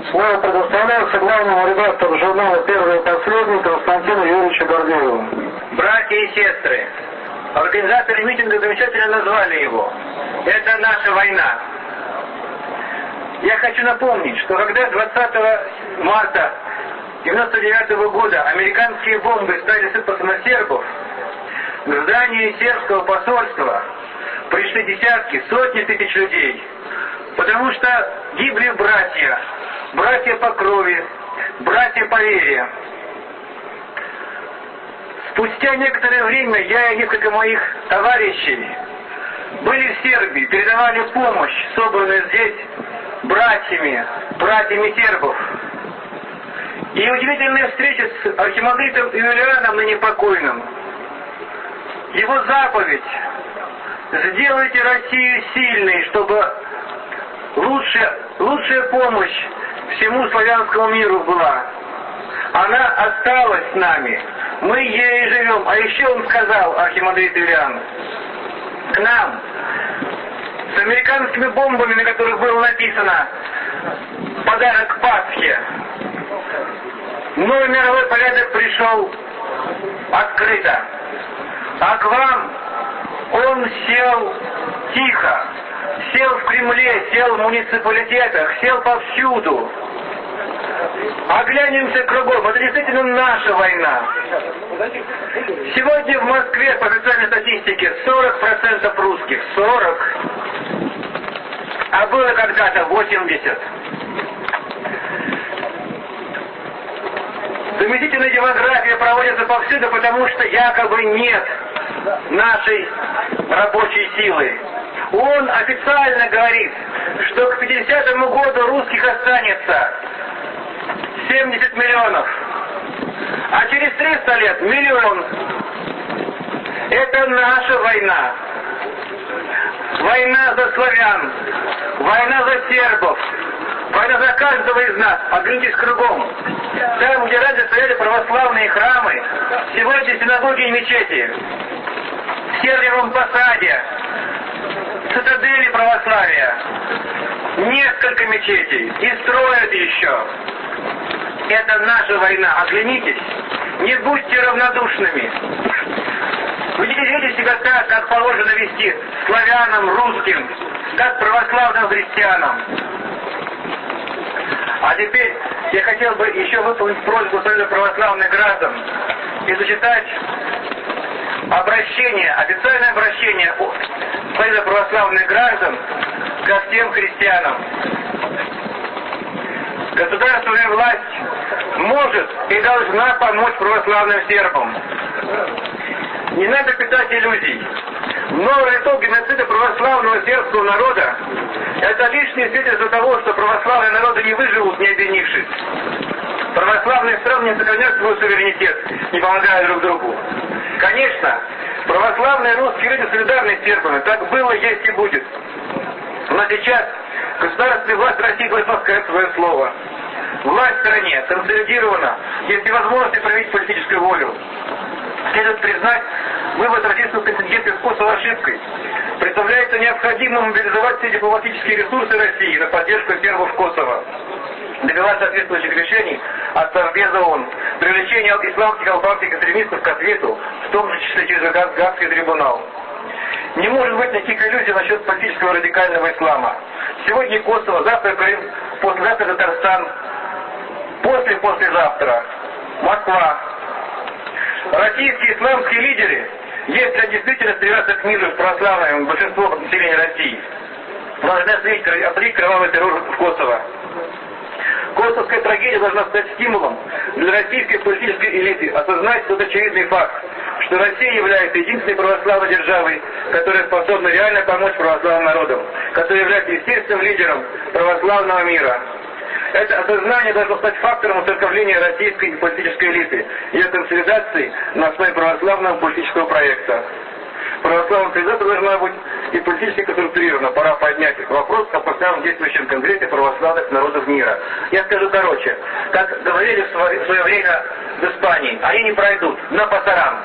Слово предоставляется главному редактору журнала «Первый и последний» Константину Юрьевичу Гордееву. Братья и сестры, организаторы митинга замечательно назвали его. Это наша война. Я хочу напомнить, что когда 20 марта 1999 года американские бомбы стали сыпаться на сербов, к зданию сербского посольства пришли десятки, сотни тысяч людей, потому что гибли братья, братья по крови, братья по вере. Спустя некоторое время я и несколько моих товарищей были в Сербии, передавали помощь, собранную здесь братьями сербов. И удивительная встреча с архимандритом Юлианом, ныне покойным. Его заповедь: сделайте Россию сильной, чтобы лучшая помощь всему славянскому миру была. Она осталась с нами. Мы ею живем. А еще он сказал, архимандрит Юлиан, к нам с американскими бомбами, на которых было написано «Подарок к Пасхе», новый мировой порядок пришел открыто. А к вам он сел тихо, сел в Кремле, сел в муниципалитетах, сел повсюду. Оглянемся кругом, это действительно наша война. Сегодня в Москве, по официальной статистике, 40% русских. 40. А было когда-то 80. Заместительная демография проводится повсюду, потому что якобы нет нашей рабочей силы. Он официально говорит, что к 50-му году русских останется 70 миллионов, а через 300 лет миллион. Это наша война. Война за славян, война за сербов, война за каждого из нас. Оглянитесь кругом. Там, где раньше стояли православные храмы, сегодня синагоги и мечети. В Сергиевом Посаде, цитадели православия, несколько мечетей. И строят еще. Это наша война. Оглянитесь. Не будьте равнодушными. Ведите себя так, как положено вести славянам, русским, как православным христианам. А теперь я хотел бы еще выполнить просьбу Союза православных граждан и зачитать обращение, официальное обращение Союза православных граждан ко всем христианам. Государственная власть может и должна помочь православным сербам. Не надо питать иллюзий. Новый итог геноцида православного сербского народа – это лишнее свидетельство того, что православные народы не выживут, не объединившись. Православные страны не сохранят свой суверенитет, не помогая друг другу. Конечно, православные русские люди солидарны с сербами. Так было, есть и будет. Но сейчас государственная власть России должна сказать свое слово. Власть в стране консолидирована, есть возможность проявить политическую волю. Следует признать вывод российского контингента из Косово ошибкой. Представляется необходимым мобилизовать все дипломатические ресурсы России на поддержку сербов Косово, добиваться соответствующих решений от Совбеза ООН, привлечение исламских и албанских экстремистов к ответу, в том числе через Гаагский трибунал. Не может быть никаких иллюзий насчет политического радикального ислама. Сегодня Косово, завтра Крым, послезавтра Татарстан, послезавтра Москва. Российские исламские лидеры, если они действительно стремятся к миру с православным большинством населения России, должны осудить кровавый террор в Косово. Косовская трагедия должна стать стимулом для российской политической элиты осознать тот очевидный факт, что Россия является единственной православной державой, которая способна реально помочь православным народам, которая является естественным лидером православного мира. Это осознание должно стать фактором уцерковления российской политической элиты, ее консолидации на основе православного политического проекта. Православная цивилизация должна быть и политически конструирована. Пора поднять вопрос о постоянном действующем конгрессе православных народов мира. Я скажу короче, как говорили в свое время в Испании, они не пройдут на пасаран.